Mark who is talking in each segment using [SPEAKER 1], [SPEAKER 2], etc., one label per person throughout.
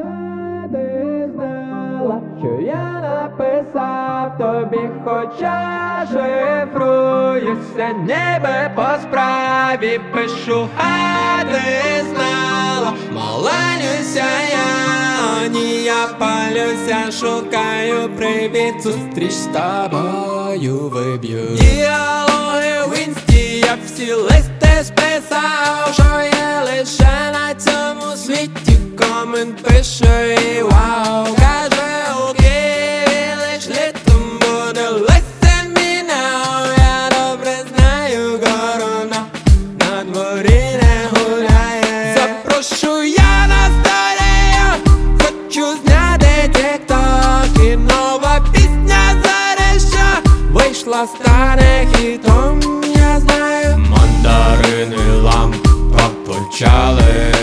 [SPEAKER 1] Ти знала, що я написав тобі, хоча шифруюся, ніби по справі пишу. А ти знала, маленюся я, ні, я палюся, шукаю привіт, зустріч з тобою виб'ю. Діалоги в інсті, я всі листи списав, що є лише на цьому світі. Комент пише і вау, каже у Києві лиш літом буде. Listen me now, я добре знаю, корона на дворі не гуляє. Запрошую я на сторію, хочу зняти тік-ток, і нова пісня Зареща вийшла, стане хітом, я знаю. Мандарини лампа почали.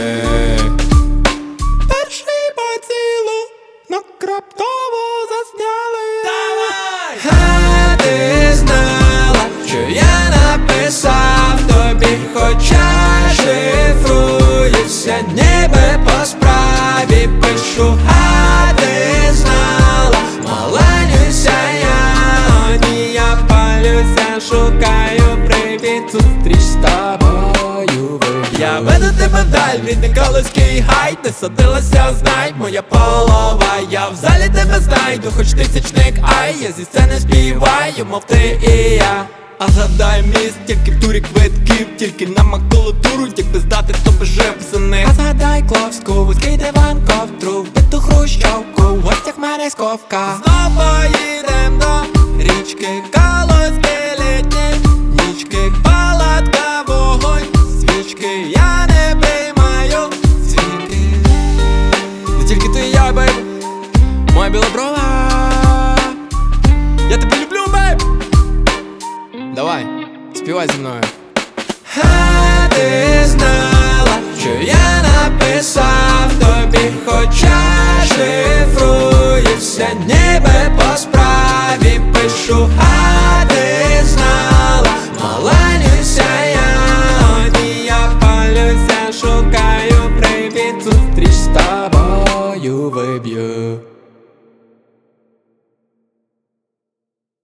[SPEAKER 1] Раптово засняли. Давай! А ти знала, що я написав тобі, хоча шифруюся, ніби по справі пишу. А ти знала, маленюся я, ні, я палюся, шукаю привіт, зустріч з тобою. Я веду тебе вдаль, від Николаївський гай, ти садилася, знай, моя полова. Я в залі тебе знайду, хоч тисячник, ай, я зі сцени співаю, мов ти і я. А згадай міст, тільки в турі квитків, тільки на макулатуру, якби здати, то би жив писаних. А згадай Кловську, вузький диван, ковтру, вбиту хрущовку, в гостях мене сковка. Знов поїдем до річки, Калузькі літні нічки, палатка, вогонь, свічки, я не приймаю свідки. Не тільки ти і я, бейб, моя білоброва, я тебе люблю, бейб. Давай, співай зі мною. А ти знала, що я написав тобі, хоча шифрую.